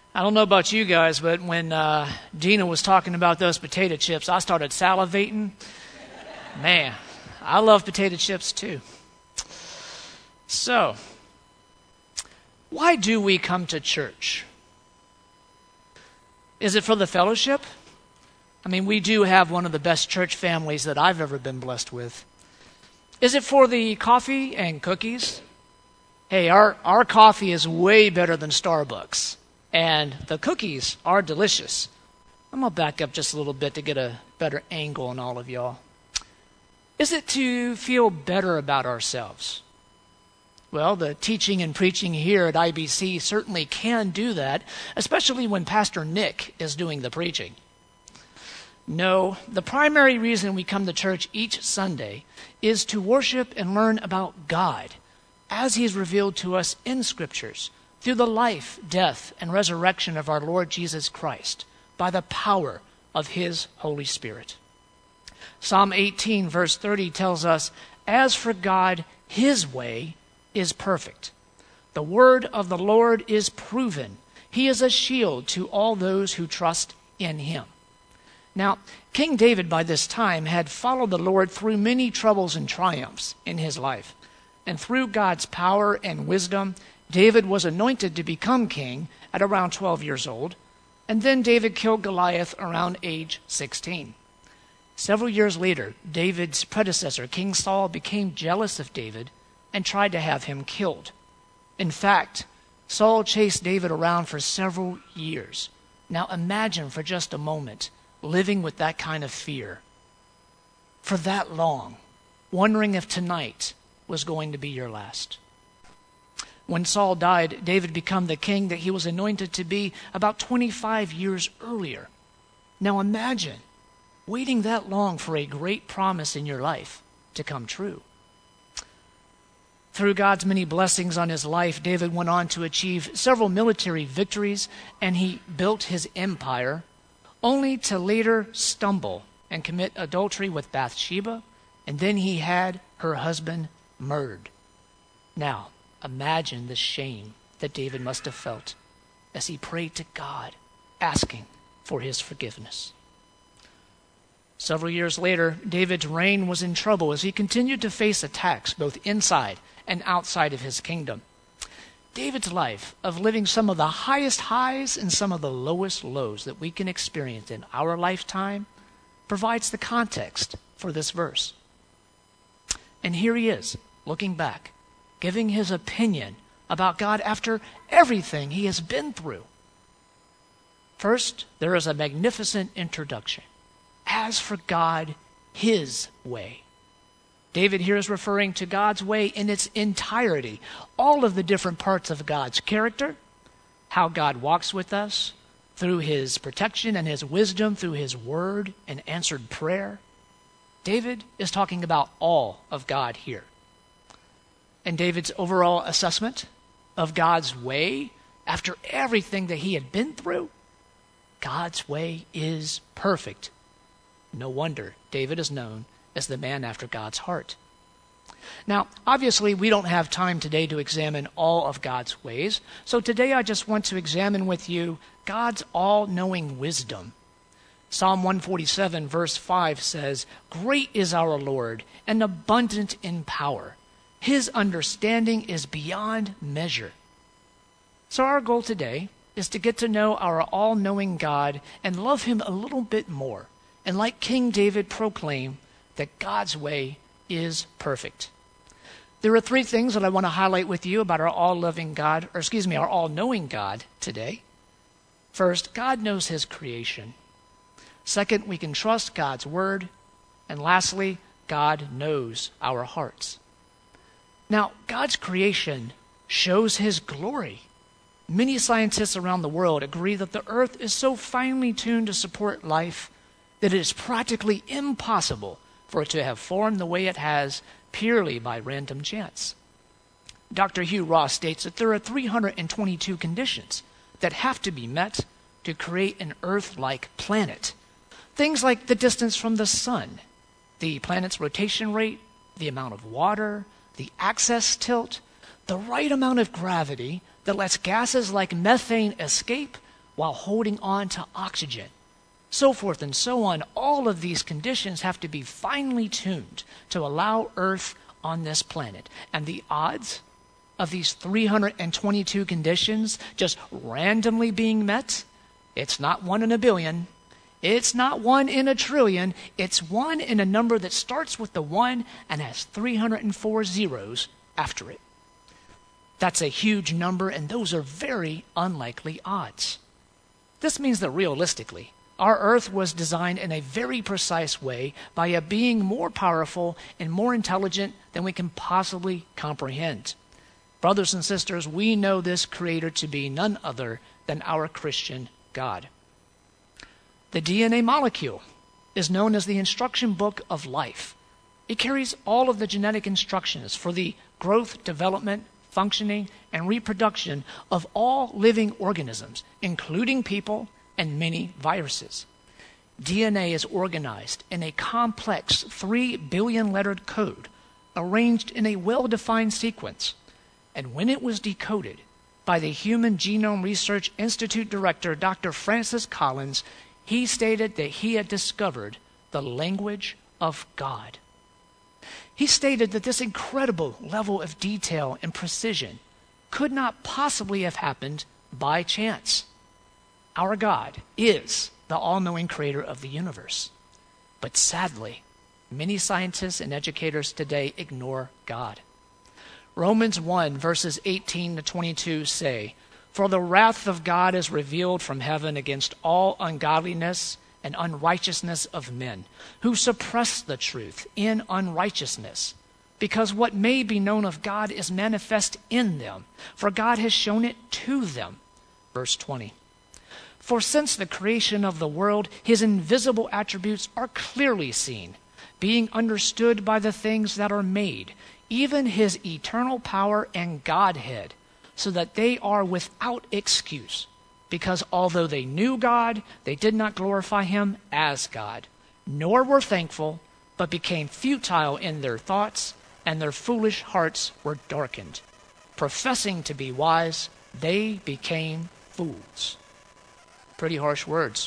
I don't know about you guys, but when Dina was talking about those potato chips, I started salivating. Man, I love potato chips too. So, why do we come to church? Is it for the fellowship? I mean, we do have one of the best church families that I've ever been blessed with. Is it for the coffee and cookies? Hey, our coffee is way better than Starbucks. And the cookies are delicious. I'm going to back up just a little bit to get a better angle on all of y'all. Is it to feel better about ourselves? Well, the teaching and preaching here at IBC certainly can do that, especially when Pastor Nick is doing the preaching. No, the primary reason we come to church each Sunday is to worship and learn about God as He is revealed to us in Scriptures, through the life, death, and resurrection of our Lord Jesus Christ, by the power of His Holy Spirit. Psalm 18, verse 30 tells us, "As for God, His way is perfect. The word of the Lord is proven. He is a shield to all those who trust in Him." Now, King David by this time had followed the Lord through many troubles and triumphs in his life. And through God's power and wisdom, David was anointed to become king at around 12 years old, and then David killed Goliath around age 16. Several years later, David's predecessor, King Saul, became jealous of David and tried to have him killed. In fact, Saul chased David around for several years. Now imagine for just a moment living with that kind of fear for that long, wondering if tonight was going to be your last. When Saul died, David became the king that he was anointed to be about 25 years earlier. Now imagine waiting that long for a great promise in your life to come true. Through God's many blessings on his life, David went on to achieve several military victories, and he built his empire, only to later stumble and commit adultery with Bathsheba, and then he had her husband murdered. Now, imagine the shame that David must have felt as he prayed to God, asking for his forgiveness. Several years later, David's reign was in trouble as he continued to face attacks both inside and outside of his kingdom. David's life of living some of the highest highs and some of the lowest lows that we can experience in our lifetime provides the context for this verse. And here he is, looking back, giving his opinion about God after everything he has been through. First, there is a magnificent introduction. As for God, His way. David here is referring to God's way in its entirety, all of the different parts of God's character, how God walks with us, through His protection and His wisdom, through His word and answered prayer. David is talking about all of God here. And David's overall assessment of God's way, after everything that he had been through, God's way is perfect. No wonder David is known as the man after God's heart. Now, obviously, we don't have time today to examine all of God's ways, so today I just want to examine with you God's all-knowing wisdom. Psalm 147, verse 5 says, "Great is our Lord, and abundant in power. His understanding is beyond measure." So our goal today is to get to know our all-knowing God and love Him a little bit more, and like King David proclaim that God's way is perfect. There are three things that I want to highlight with you about our all-loving God, our all-knowing God today. First, God knows His creation. Second, we can trust God's word. And lastly, God knows our hearts. Now, God's creation shows His glory. Many scientists around the world agree that the earth is so finely tuned to support life that it is practically impossible for it to have formed the way it has purely by random chance. Dr. Hugh Ross states that there are 322 conditions that have to be met to create an Earth-like planet. Things like the distance from the sun, the planet's rotation rate, the amount of water, the axis tilt, the right amount of gravity that lets gases like methane escape while holding on to oxygen. So forth and so on. All of these conditions have to be finely tuned to allow Earth on this planet. And the odds of these 322 conditions just randomly being met, it's not 1 in a billion. It's not 1 in a trillion. It's 1 in a number that starts with the 1 and has 304 zeros after it. That's a huge number, and those are very unlikely odds. This means that realistically, our Earth was designed in a very precise way by a being more powerful and more intelligent than we can possibly comprehend. Brothers and sisters, we know this Creator to be none other than our Christian God. The DNA molecule is known as the instruction book of life. It carries all of the genetic instructions for the growth, development, functioning, and reproduction of all living organisms, including people and many viruses. DNA is organized in a complex 3 billion lettered code arranged in a well-defined sequence. And when it was decoded by the Human Genome Research Institute director, Dr. Francis Collins, he stated that he had discovered the language of God. He stated that this incredible level of detail and precision could not possibly have happened by chance. Our God is the all-knowing creator of the universe. But sadly, many scientists and educators today ignore God. Romans 1, verses 18 to 22 say, "For the wrath of God is revealed from heaven against all ungodliness and unrighteousness of men, who suppress the truth in unrighteousness, because what may be known of God is manifest in them, for God has shown it to them." Verse 20. "For since the creation of the world, his invisible attributes are clearly seen, being understood by the things that are made, even his eternal power and Godhead, so that they are without excuse. Because although they knew God, they did not glorify him as God, nor were thankful, but became futile in their thoughts, and their foolish hearts were darkened. Professing to be wise, they became fools." Pretty harsh words.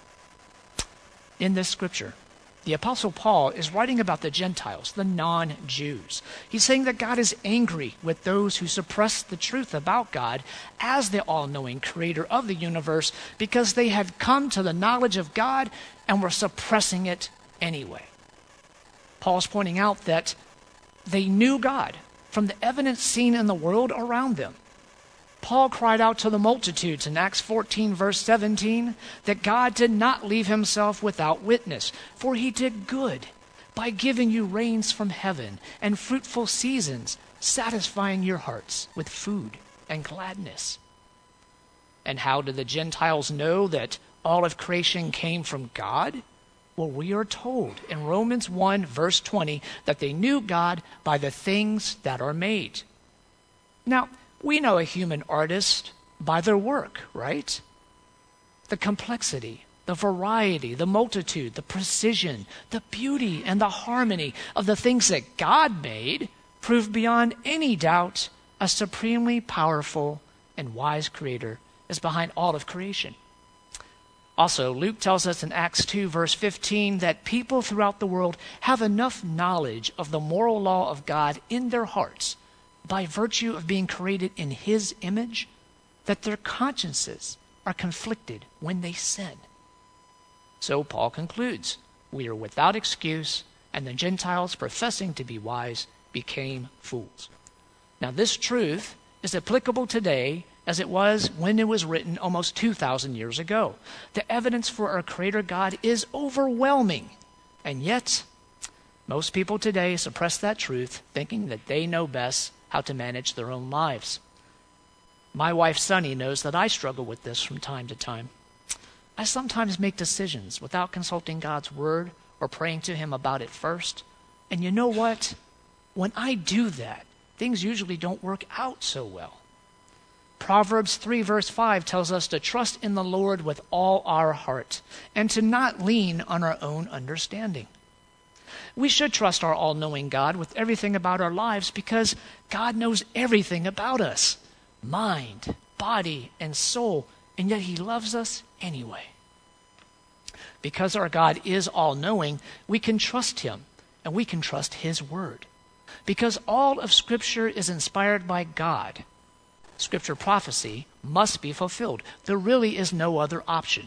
In this scripture, the Apostle Paul is writing about the Gentiles, the non-Jews. He's saying that God is angry with those who suppress the truth about God as the all-knowing creator of the universe because they had come to the knowledge of God and were suppressing it anyway. Paul's pointing out that they knew God from the evidence seen in the world around them. Paul cried out to the multitudes in Acts 14, verse 17, that God did not leave himself without witness, for he did good by giving you rains from heaven and fruitful seasons, satisfying your hearts with food and gladness. And how did the Gentiles know that all of creation came from God? Well, we are told in Romans 1, verse 20, that they knew God by the things that are made. Now, we know a human artist by their work, right? The complexity, the variety, the multitude, the precision, the beauty, and the harmony of the things that God made prove beyond any doubt a supremely powerful and wise creator is behind all of creation. Also, Luke tells us in Acts 2, verse 15, that people throughout the world have enough knowledge of the moral law of God in their hearts by virtue of being created in his image, that their consciences are conflicted when they sin. So Paul concludes, we are without excuse, and the Gentiles, professing to be wise, became fools. Now this truth is applicable today as it was when it was written almost 2,000 years ago. The evidence for our Creator God is overwhelming, and yet most people today suppress that truth, thinking that they know best how to manage their own lives. My wife, Sunny, knows that I struggle with this from time to time. I sometimes make decisions without consulting God's word or praying to him about it first. And you know what? When I do that, things usually don't work out so well. Proverbs 3, verse 5 tells us to trust in the Lord with all our heart and to not lean on our own understanding. We should trust our all-knowing God with everything about our lives because God knows everything about us. Mind, body, and soul, and yet he loves us anyway. Because our God is all-knowing, we can trust him, and we can trust his word. Because all of Scripture is inspired by God, Scripture prophecy must be fulfilled. There really is no other option.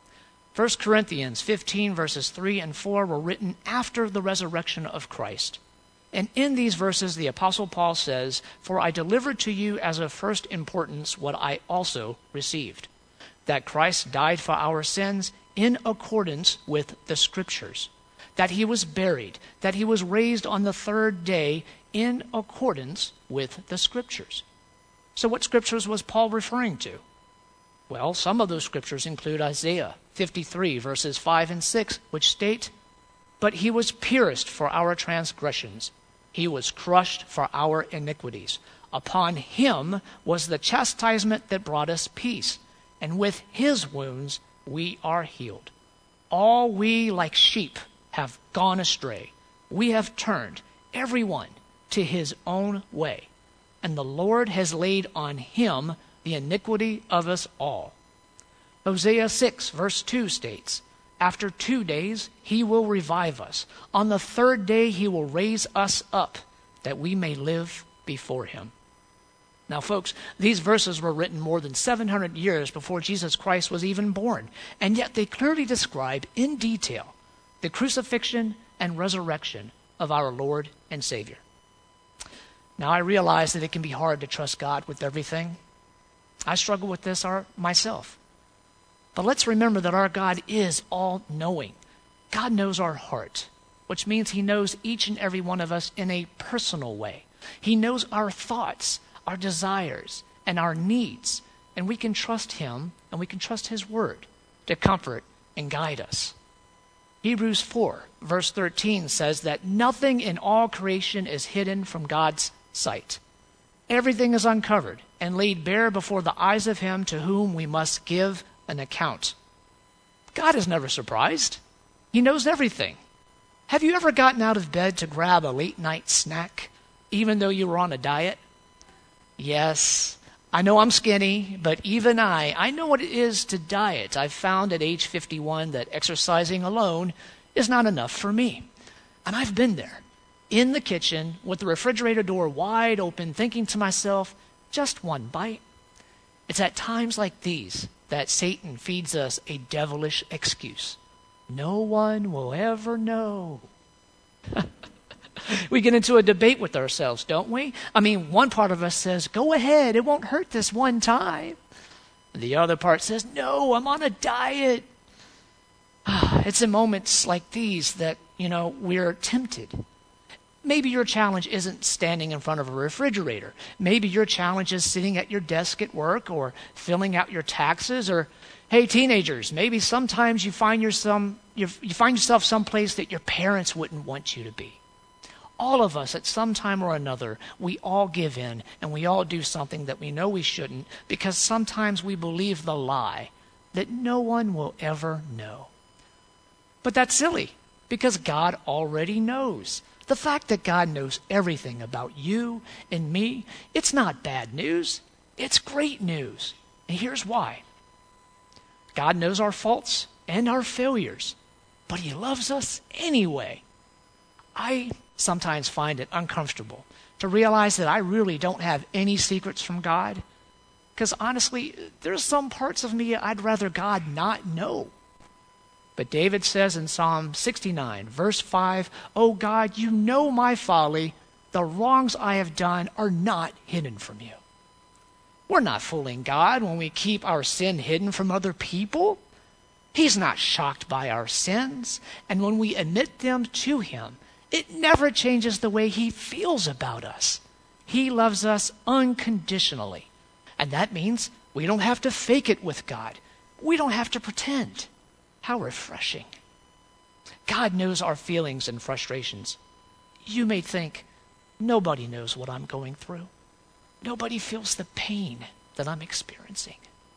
1 Corinthians 15 verses 3 and 4 were written after the resurrection of Christ. And in these verses, the Apostle Paul says, "For I delivered to you as of first importance what I also received, that Christ died for our sins in accordance with the Scriptures, that he was buried, that he was raised on the third day in accordance with the Scriptures." So what Scriptures was Paul referring to? Well, some of those Scriptures include Isaiah 53 verses 5 and 6, which state, "But he was pierced for our transgressions. He was crushed for our iniquities. Upon him was the chastisement that brought us peace, and with his wounds we are healed. All we like sheep have gone astray. We have turned every one to his own way, and the Lord has laid on him the iniquity of us all." Hosea 6 verse 2 states, "After 2 days he will revive us. On the third day he will raise us up, that we may live before him." Now, folks, these verses were written more than 700 years before Jesus Christ was even born, and yet they clearly describe in detail the crucifixion and resurrection of our Lord and Savior. Now, I realize that it can be hard to trust God with everything. I struggle with this myself. But let's remember that our God is all-knowing. God knows our heart, which means he knows each and every one of us in a personal way. He knows our thoughts, our desires, and our needs, and we can trust him and we can trust his word to comfort and guide us. Hebrews 4 verse 13 says that nothing in all creation is hidden from God's sight. Everything is uncovered and laid bare before the eyes of him to whom we must give an account. God is never surprised. He knows everything. Have you ever gotten out of bed to grab a late night snack, even though you were on a diet? Yes, I know I'm skinny, but even I know what it is to diet. I've found at age 51 that exercising alone is not enough for me. And I've been there, in the kitchen, with the refrigerator door wide open, thinking to myself, just one bite. It's at times like these that Satan feeds us a devilish excuse. No one will ever know. We get into a debate with ourselves, don't we? I mean, one part of us says, go ahead, it won't hurt this one time. The other part says, no, I'm on a diet. It's in moments like these that, we're tempted. Maybe your challenge isn't standing in front of a refrigerator. Maybe your challenge is sitting at your desk at work or filling out your taxes. Or, hey, teenagers, maybe sometimes you find yourself someplace that your parents wouldn't want you to be. All of us, at some time or another, we all give in and we all do something that we know we shouldn't, because sometimes we believe the lie that no one will ever know. But that's silly, because God already knows. The fact that God knows everything about you and me, it's not bad news. It's great news. And here's why. God knows our faults and our failures, but he loves us anyway. I sometimes find it uncomfortable to realize that I really don't have any secrets from God, because honestly, there's some parts of me I'd rather God not know. But David says in Psalm 69, verse 5, "Oh God, you know my folly. The wrongs I have done are not hidden from you." We're not fooling God when we keep our sin hidden from other people. He's not shocked by our sins. And when we admit them to him, it never changes the way he feels about us. He loves us unconditionally. And that means we don't have to fake it with God. We don't have to pretend. How refreshing. God knows our feelings and frustrations. You may think, nobody knows what I'm going through. Nobody feels the pain that I'm experiencing.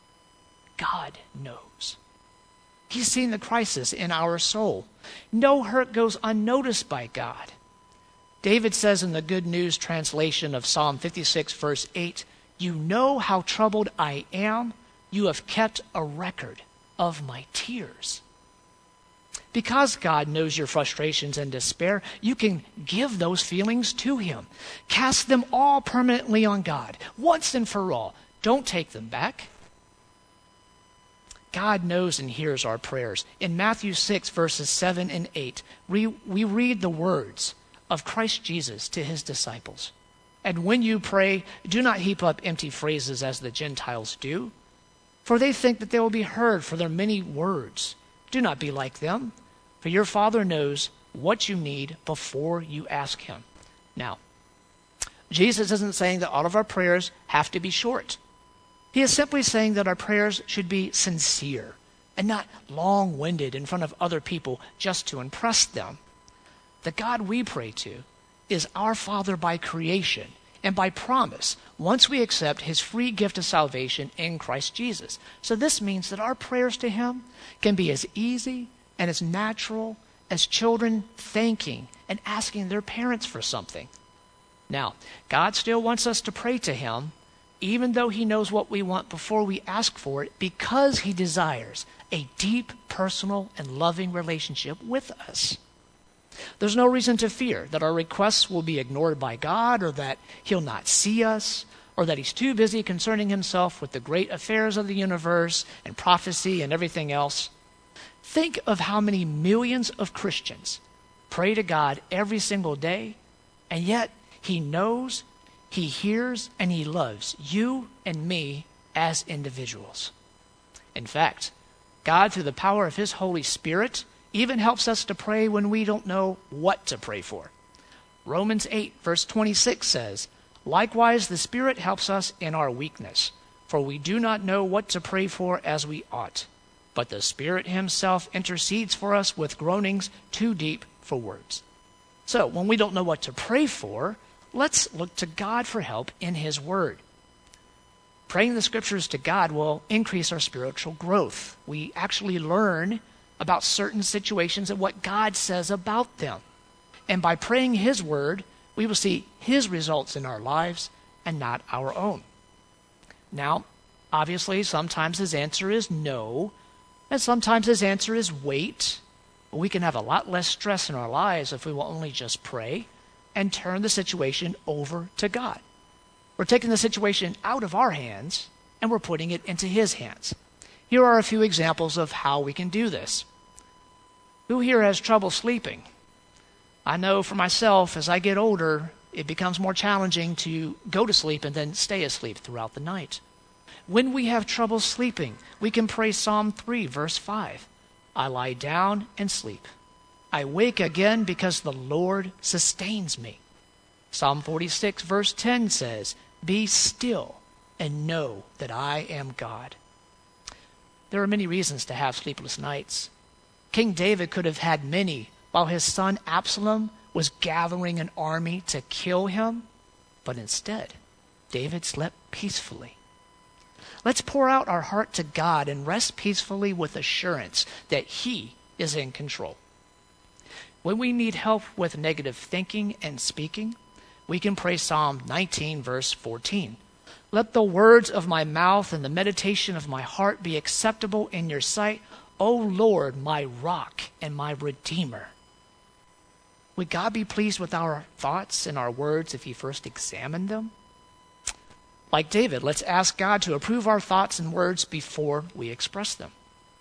God knows. He's seen the crisis in our soul. No hurt goes unnoticed by God. David says in the Good News translation of Psalm 56, verse 8, "You know how troubled I am. you have kept a record of my tears. Because God knows your frustrations and despair, you can give those feelings to him. Cast them all permanently on God, once and for all. Don't take them back. God knows and hears our prayers. In Matthew 6, verses 7 and 8, we read the words of Christ Jesus to his disciples. And when you pray, do not heap up empty phrases as the Gentiles do, for they think that they will be heard for their many words. Do not be like them, for your Father knows what you need before you ask him. Now, Jesus isn't saying that all of our prayers have to be short. He is simply saying that our prayers should be sincere and not long-winded in front of other people just to impress them. The God we pray to is our Father by creation and by promise once we accept his free gift of salvation in Christ Jesus. So this means that our prayers to him can be as easy and as natural as children thanking and asking their parents for something. Now, God still wants us to pray to him, even though he knows what we want before we ask for it, because he desires a deep, personal, and loving relationship with us. There's no reason to fear that our requests will be ignored by God, or that he'll not see us, or that he's too busy concerning himself with the great affairs of the universe and prophecy and everything else. Think of how many millions of Christians pray to God every single day, and yet he knows, he hears, and he loves you and me as individuals. In fact, God, through the power of his Holy Spirit, even helps us to pray when we don't know what to pray for. Romans 8, verse 26 says, "Likewise, the Spirit helps us in our weakness, for we do not know what to pray for as we ought. But the Spirit himself intercedes for us with groanings too deep for words." So, when we don't know what to pray for, let's look to God for help in his word. Praying the scriptures to God will increase our spiritual growth. We actually learn about certain situations and what God says about them. And by praying his word, we will see his results in our lives and not our own. Now, obviously, sometimes his answer is no, and sometimes his answer is wait. We can have a lot less stress in our lives if we will only just pray and turn the situation over to God. We're taking the situation out of our hands and we're putting it into his hands. Here are a few examples of how we can do this. Who here has trouble sleeping? I know for myself, as I get older, it becomes more challenging to go to sleep and then stay asleep throughout the night. When we have trouble sleeping, we can pray Psalm 3, verse 5. "I lie down and sleep. I wake again because the Lord sustains me." Psalm 46, verse 10 says, "Be still and know that I am God." There are many reasons to have sleepless nights. King David could have had many while his son Absalom was gathering an army to kill him, but instead, David slept peacefully. Let's pour out our heart to God and rest peacefully with assurance that he is in control. When we need help with negative thinking and speaking, we can pray Psalm 19, verse 14. "Let the words of my mouth and the meditation of my heart be acceptable in your sight, O Lord, my rock and my redeemer." Would God be pleased with our thoughts and our words if he first examined them? Like David, let's ask God to approve our thoughts and words before we express them.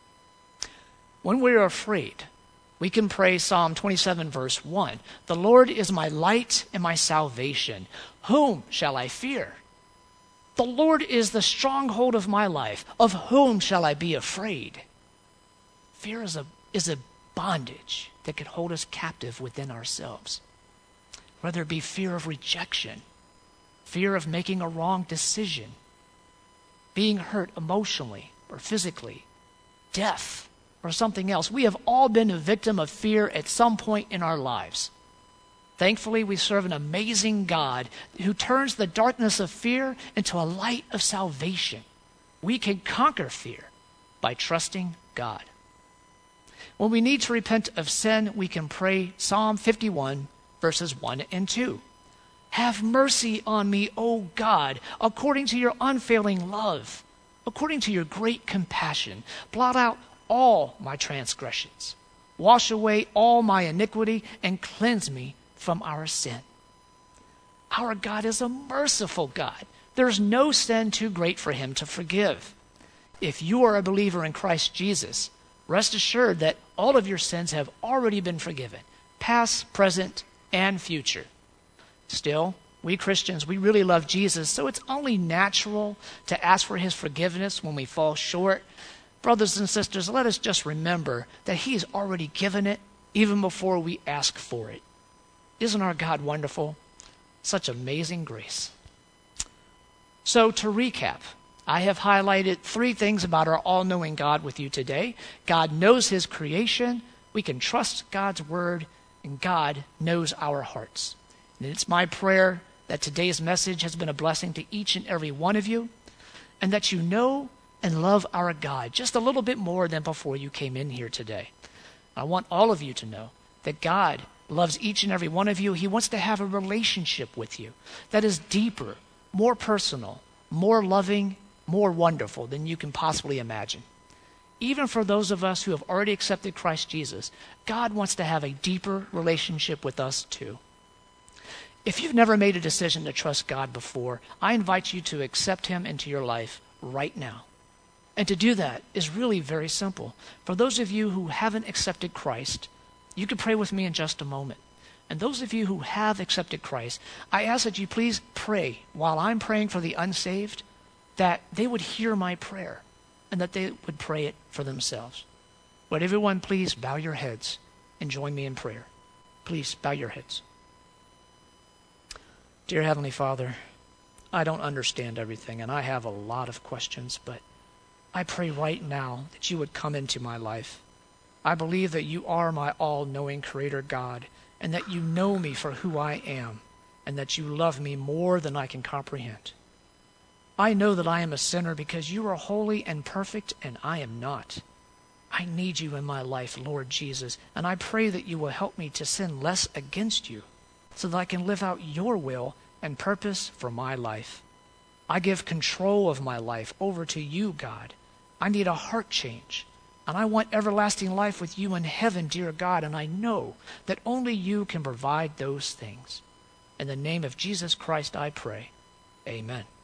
When we are afraid, we can pray Psalm 27, verse 1. "The Lord is my light and my salvation. Whom shall I fear? The Lord is the stronghold of my life. Of whom shall I be afraid?" Fear is a bondage that can hold us captive within ourselves. Whether it be fear of rejection, fear of making a wrong decision, being hurt emotionally or physically, death, or something else. We have all been a victim of fear at some point in our lives. Thankfully, we serve an amazing God who turns the darkness of fear into a light of salvation. We can conquer fear by trusting God. When we need to repent of sin, we can pray Psalm 51, verses 1 and 2. "Have mercy on me, O God, according to your unfailing love. according to your great compassion, blot out all my transgressions. Wash away all my iniquity and cleanse me from our sin. Our God is a merciful God. There's no sin too great for him to forgive. If you are a believer in Christ Jesus, rest assured that all of your sins have already been forgiven, past, present, and future. Still, we Christians, we really love Jesus, so it's only natural to ask for his forgiveness when we fall short. Brothers and sisters, let us just remember that he's already given it even before we ask for it. Isn't our God wonderful? Such amazing grace. So to recap, I have highlighted 3 things about our all-knowing God with you today. God knows his creation, we can trust God's word, and God knows our hearts. And it's my prayer that today's message has been a blessing to each and every one of you, and that you know and love our God just a little bit more than before you came in here today. I want all of you to know that God loves each and every one of you. He wants to have a relationship with you that is deeper, more personal, more loving, more wonderful than you can possibly imagine. Even for those of us who have already accepted Christ Jesus, God wants to have a deeper relationship with us too. If you've never made a decision to trust God before, I invite you to accept him into your life right now. And to do that is really very simple. For those of you who haven't accepted Christ, you can pray with me in just a moment. And those of you who have accepted Christ, I ask that you please pray while I'm praying for the unsaved, that they would hear my prayer and that they would pray it for themselves. Would everyone please bow your heads and join me in prayer? Please bow your heads. Dear Heavenly Father, I don't understand everything, and I have a lot of questions, but I pray right now that you would come into my life. I believe that you are my all-knowing Creator God, and that you know me for who I am, and that you love me more than I can comprehend. I know that I am a sinner because you are holy and perfect, and I am not. I need you in my life, Lord Jesus, and I pray that you will help me to sin less against you, so that I can live out your will and purpose for my life. I give control of my life over to you, God. I need a heart change, and I want everlasting life with you in heaven, dear God, and I know that only you can provide those things. In the name of Jesus Christ I pray. Amen.